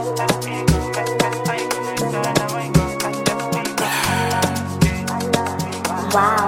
Wow.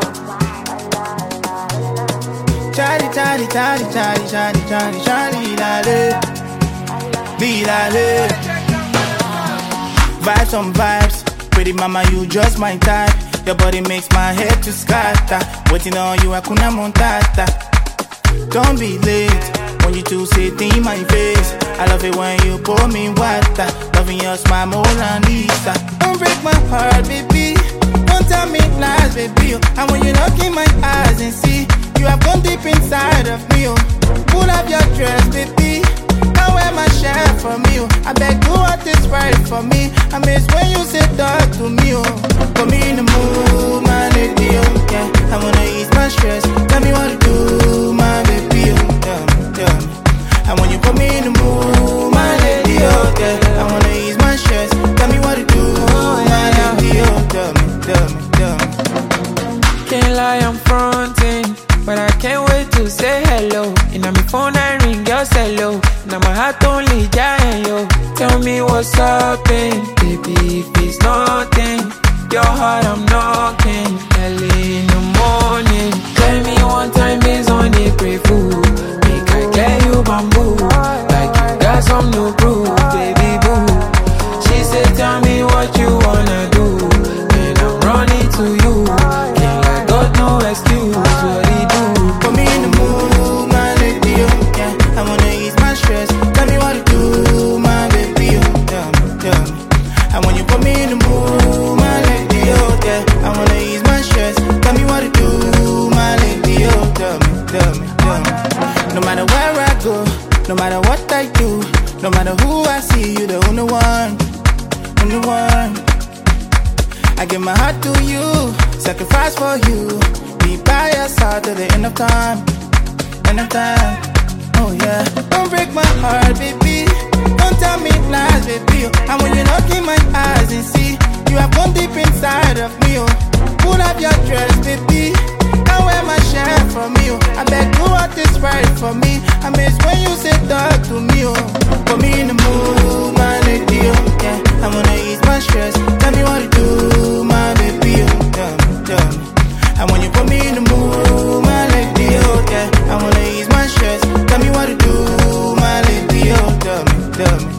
Charlie, Charlie, Charlie, Charlie, Charlie, Charlie, Charlie, lale, lale. Vibes on vibes, pretty mama, you just my type. Your body makes my head to scatter. Waiting on you, hakuna montata. Don't be late when you two sit in my face. I love it when you pour me water. Loving your smile, Mona Lisa. Don't break my heart, baby. Don't tell me lies, baby. And when you look in my eyes and see you have gone deep inside of me, oh. Pull up your dress, baby. Can't wear my shirt for me, oh. I beg do what is right for me. I miss when you say talk to me, oh. Put me in the mood, my lady, oh. Yeah, I wanna ease my stress. Tell me what to do, my baby, oh. Tell me. And when you put me in the mood, my lady, oh. Yeah, I wanna ease my stress. Tell me what to do, my lady, oh. Tell me. Can't lie, I'm fronting, but I can't wait to say hello. And I'm phone and ring your cello. Now my heart only giant, yo. Tell me what's up, baby, if it's nothing. Your heart I'm knocking, early in the morning. Tell me one time is on it, pray fool. Make I get you bamboo, like you got some new proof, baby boo. She said, tell me what you wanna do, and I'm running to you. Can't let God no excuse what he do. Put me in the mood, my lady, oh. Yeah, I wanna ease my stress. Tell me what to do, my baby, oh. Tell me. And when you put me in the mood, my lady, oh. Yeah, I wanna ease my stress. Tell me what to do, my lady, oh. Tell me. No matter where I go, no matter what I do, no matter who I see, you the only one. I give my heart to you, sacrifice for you. Be by your side till the end of time. Oh yeah. Don't break my heart, baby. Don't tell me lies, baby. And when you look in my eyes and see you have gone deep inside of me, oh. Pull up your dress, baby. Can't wear my shirt for me, oh. I beg do what is right for me. I miss when you say talk to me, oh. Put me in the mood, my lady, oh. Yeah, I wanna ease my stress. Tell me what to do, my baby, oh. Tell me. And when you put me in the mood, my lady, oh. Yeah, I wanna ease my stress. Tell me what to do, my lady, oh. Tell me.